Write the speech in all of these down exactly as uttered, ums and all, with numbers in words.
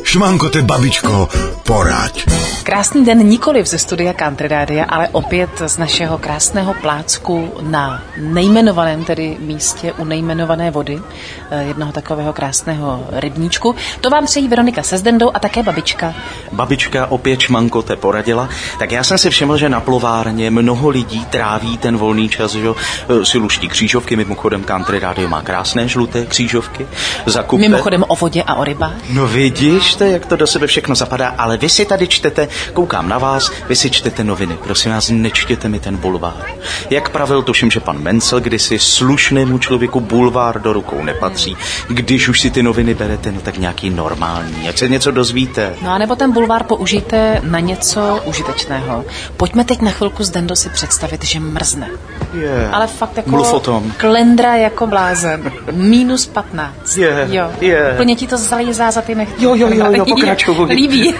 Šmankote, babičko, poraď. Krásný den nikoliv ze studia Country Rádia, ale opět z našeho krásného plácku na nejmenovaném tedy místě u nejmenované vody, jednoho takového krásného rybníčku. To vám přejí Veronika se Zdendou a také babička. Babička opět šmankote poradila. Tak já jsem si všiml, že na plovárně mnoho lidí tráví ten volný čas, že si luští křížovky, mimochodem Country Radio má krásné žluté křížovky. Zakupte. Mimochodem o vodě a o rybách. No vidíš, to, jak to do sebe všechno zapadá, ale vy si tady čtete, koukám na vás, vy si čtete noviny, prosím vás, nečtěte mi ten bulvár. Jak pravil, tuším, že pan Mencel kdysi slušnému člověku bulvár do rukou nepatří. Když už si ty noviny berete, no tak nějaký normální, ať se něco dozvíte. No a nebo ten bulvár použijte na něco užitečného. Pojďme teď na chvilku z Dendo si představit, že mrzne. Yeah. Ale fakt jako Mluv o tom. Klendra jako blázen. Minus patnáct. Yeah. Jo. Yeah. Plně ti to zalízá za ty nechty. Jo, jo, jo, jo, pokračuj. Líbí.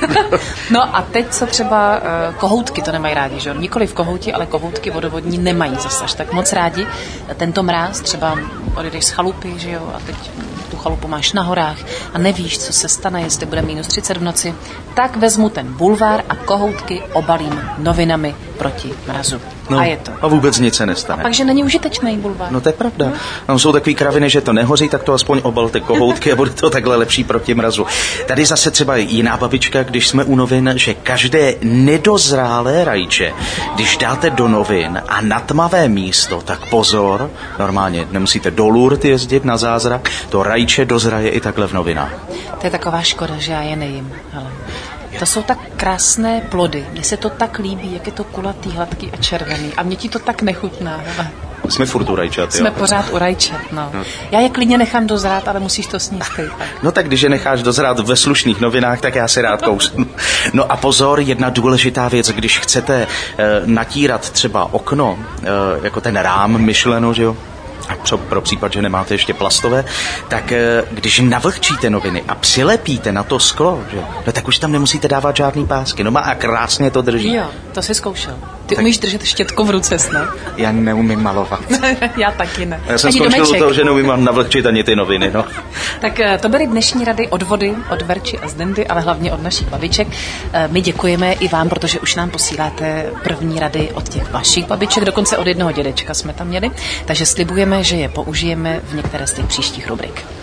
No a teď co třeba uh, kohoutky to nemají rádi, že? Nikoli v kohouti, ale kohoutky vodovodní nemají zase až tak moc rádi. Tento mráz třeba odejdeš z chalupy, že jo, a teď tu chalupu máš na horách a nevíš, co se stane, jestli bude minus třicet v noci, tak vezmu ten bulvár a kohoutky obalím novinami proti mrazu. No, a je to. A vůbec nic se nestane. A takže není užitečný bulvár. No to je pravda. No. Tam jsou takový kraviny, že to nehoří, tak to aspoň obalte kohoutky a bude to takhle lepší proti mrazu. Tady zase třeba jiná babička, když jsme u novin, že každé nedozrálé rajče, když dáte do novin a na tmavé místo, tak pozor, normálně nemusíte do Lourdes jezdit na zázrak, to rajče dozraje i takhle v novinách. To je taková škoda, že já je nejím. Hele. To jsou tak krásné plody. Mně se to tak líbí, jak je to kulatý, hladký a červený. A mě ti to tak nechutná. Hele. Jsme furt u rajčat, Jsme jo? pořád u rajčat, no. no. Já je klidně nechám dozrát, ale musíš to sníst ty. No tak když je necháš dozrát ve slušných novinách, tak já si rád kousnu. No a pozor, jedna důležitá věc, když chcete e, natírat třeba okno, e, jako ten rám myšleno, že jo? Pro, pro případ, že nemáte ještě plastové, tak když navlhčíte noviny a přilepíte na to sklo, že, no, tak už tam nemusíte dávat žádný pásky. No má a krásně to drží. Jo, to jsi zkoušel. Ty tak... umíš držet štětku v ruce snad? Já neumím malovat. Já taky ne. Já jsem ani skončil domeček. u toho, že neumím navlhčit ani ty noviny. No. Tak to byly dnešní rady od vody, od Verči a Zdendy, ale hlavně od našich babiček. My děkujeme i vám, protože už nám posíláte první rady od těch vašich babiček, dokonce od jednoho dědečka jsme tam měli, takže slibujeme, že je použijeme v některé z těch příštích rubrik.